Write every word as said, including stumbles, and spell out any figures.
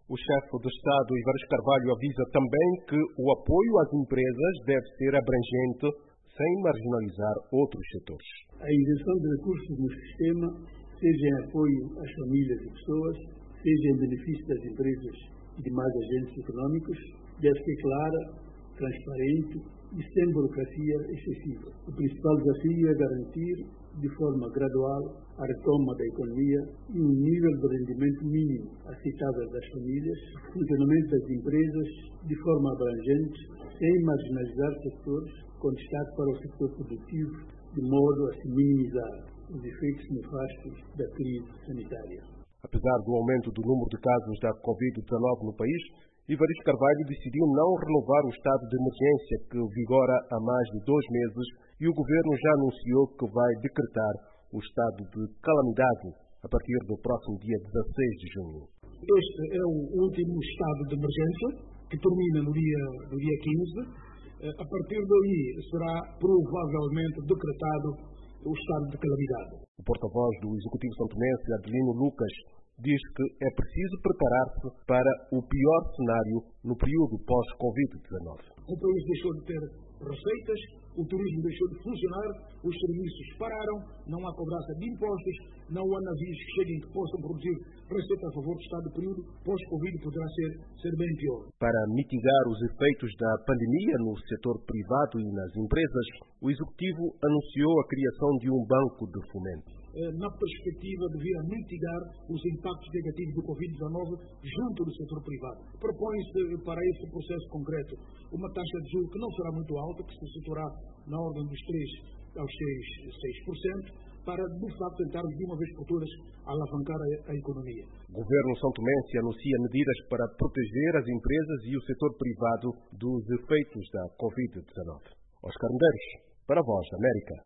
O chefe do Estado, Evariste Carvalho, avisa também que o apoio às empresas deve ser abrangente, sem marginalizar outros setores. A injeção de recursos no sistema, seja em apoio às famílias e pessoas, seja em benefício das empresas e demais agentes econômicos, deve ser clara, transparente e sem burocracia excessiva. O principal desafio é garantir, de forma gradual, a retoma da economia e um nível de rendimento mínimo aceitável das famílias, o funcionamento das empresas de forma abrangente, sem marginalizar setores, com destaque para o setor produtivo, de modo a se minimizar os efeitos nefastos da crise sanitária. Apesar do aumento do número de casos da covid dezenove no país, Evariste Carvalho decidiu não renovar o estado de emergência que vigora há mais de dois meses e o governo já anunciou que vai decretar o estado de calamidade a partir do próximo dia dezasseis de junho. Este é o último estado de emergência, que termina no dia, no dia quinze. A partir daí será provavelmente decretado o estado de calamidade. O porta-voz do Executivo santomense, Adelino Lucas, diz que é preciso preparar-se para o pior cenário no período pós-covid dezenove. O país deixou de ter receitas, o turismo deixou de funcionar, os serviços pararam, não há cobrança de impostos, não há navios que cheguem que possam produzir receita a favor do Estado. O período pós-Covid poderá ser, ser bem pior. Para mitigar os efeitos da pandemia no setor privado e nas empresas, o Executivo anunciou a criação de um banco de fomento. Na perspectiva de vir a mitigar os impactos negativos do covid dezenove junto do setor privado. Propõe-se para esse processo concreto uma taxa de juros que não será muito alta, que se situará na ordem dos três aos seis por cento, para, de facto, tentarmos de uma vez por todas alavancar a, a economia. O governo santomense anuncia medidas para proteger as empresas e o setor privado dos efeitos da covid dezenove. Oscar Medeiros, para a Voz da América.